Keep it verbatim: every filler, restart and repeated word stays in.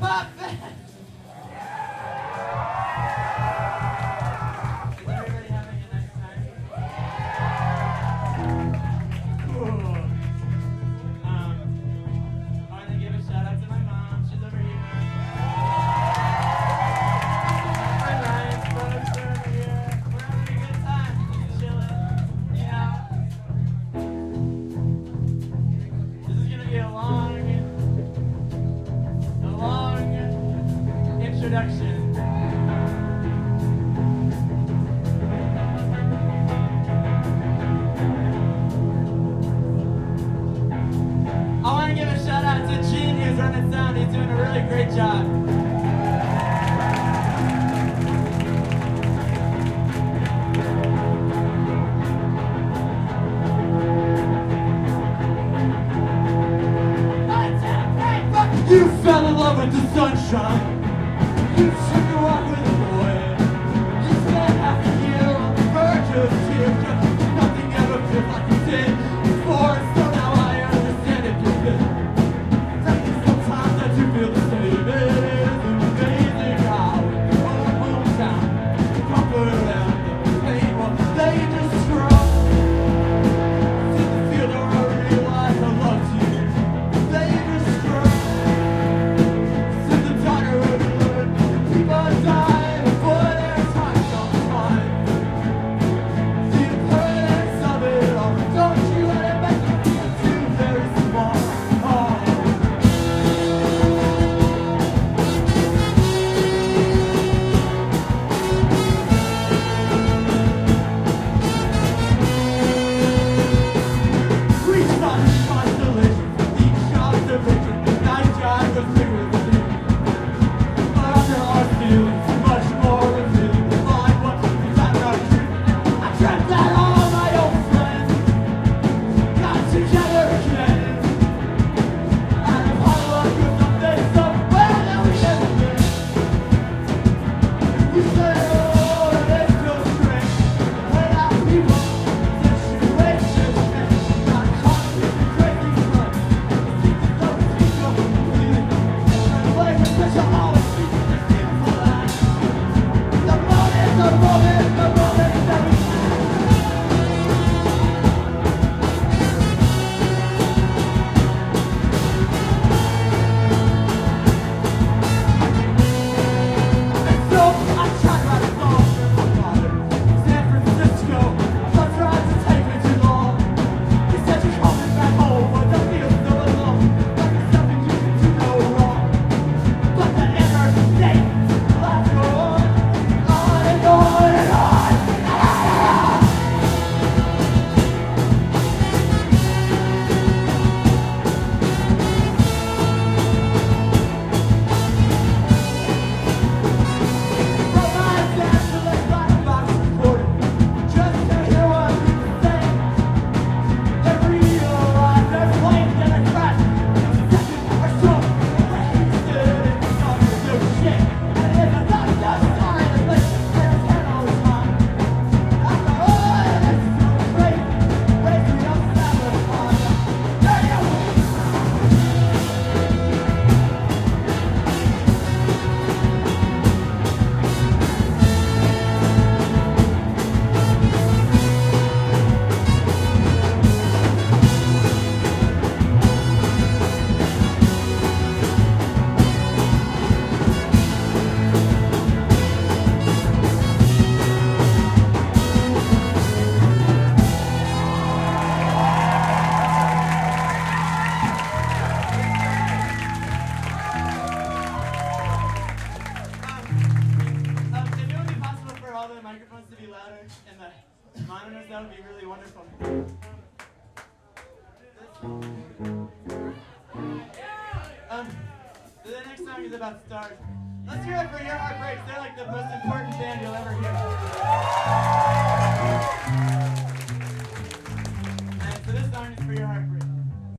You fell in love with the sunshine. You took a walk with a boy. You spent half a year on the verge of tears. Nothing ever feels like it did before. So now I understand it can fit. Sometimes I do feel the same. It is amazing how in the old little town, the comfort and the pain, well, they just strong. See the field where I realize I loved you. They just strong. People die before their time comes by. See the permanence of it all. Don't you let it make you feel too very small. Oh. We started constellations, each shot of vision. Night drive was bigger than you. Our feelings, much more revealing. Find what is that not true? I dreamt that all my old friends got together again. Out of hollow with something somewhere that we never been. You say, oh, it's so strange. When our people, situations change. Got caught in the crazy flood. It seems as though it's become feeling. And play with such a always speak. The moment, the moment, the moment that we And so I tried to write a song for my father. San Francisco, but tried to take me too long. He said you're coming back home, but don't feel so alone. Like there's something you can do no wrong. But that never stayed. Life go on. On and on and on. From my dad to the box recording, just to hear what people say. They realize their plane's gonna crash. In a second or so, wasted and done with no shit. And if it's not just sorry, the place there's head all the time. After all, it's so crazy. Raise me up, sabotage. There you go. Um, if it would be possible for all the microphones to be louder and the monitors, that would be really wonderful. Um, the next song is about stars. Let's hear it for Your Heart Breaks. They're like the most important band you'll ever hear. And so this song is for your heart.